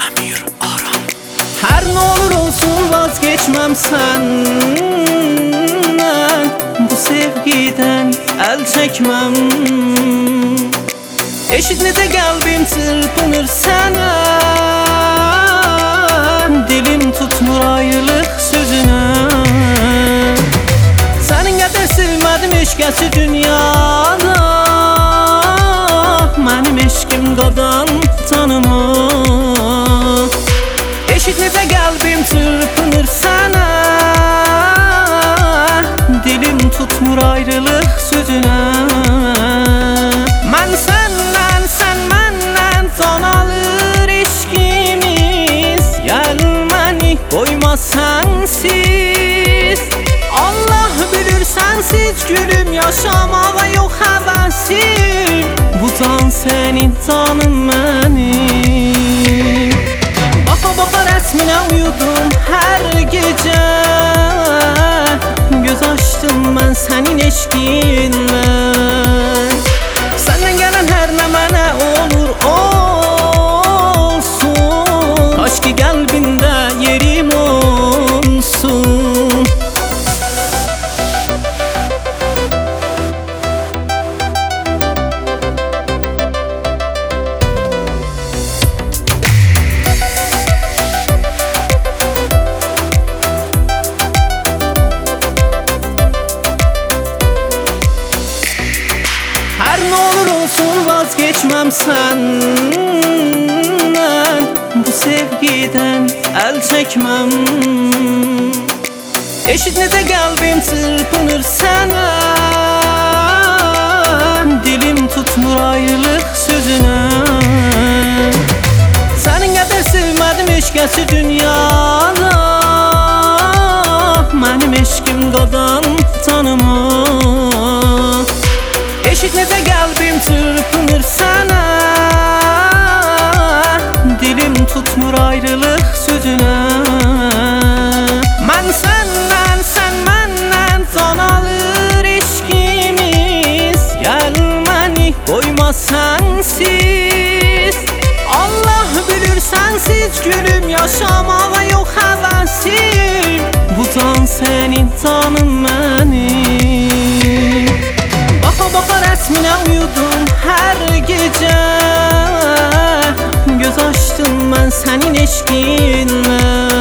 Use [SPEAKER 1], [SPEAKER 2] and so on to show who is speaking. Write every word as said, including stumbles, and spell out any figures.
[SPEAKER 1] Əmir Aram.
[SPEAKER 2] Her ne olur olsun vazgeçmem senden, bu sevgiden el çekmem. Eşit necə kalbim çırpınır sana, dilim tutmur ayrılık sözüne. Senin kadar sevmedim eşkəsi dünyada, mənim eşkim qadan tanımaz. Eşit necə kalbim çırpınır sana, dilim tutmur ayrılık sözüne. Mən səndən, sən məndən can alır eşkimiz, gəlməni qoyma sənsiz. Allah bilir sensiz gülüm yaşamağa yok həvəsim, bu can senin canın mənim. Baxa baxa rəsminə uyudum hər gecə, göz açdım mən sənin eşqindən. Səndən gələn hər nə mənə olur olsun, kaş ki qəlbində yerim olsun. Her ne olur olsun vazgeçmem senden, bu sevgiden el çekmem. Eşit necə kalbim çırpınır sana, dilim tutmur ayrılık sözüne. Senin kadar sevmedim eşkəsi dünyada, mənim eşkim qadan tanımaz. Eşit necə kalbim çırpınır sana, dilim tutmur ayrılık sözüne. Mən səndən, sən məndən can alır eşkimiz, gəlməni qoyma sənsiz. Allah bilir sensiz gülüm yaşamağa yok həvəsim, bu can senin canın mənim. Baxa baxa rəsminə uyudum hər gecə, göz açdım mən sənin eşqindən.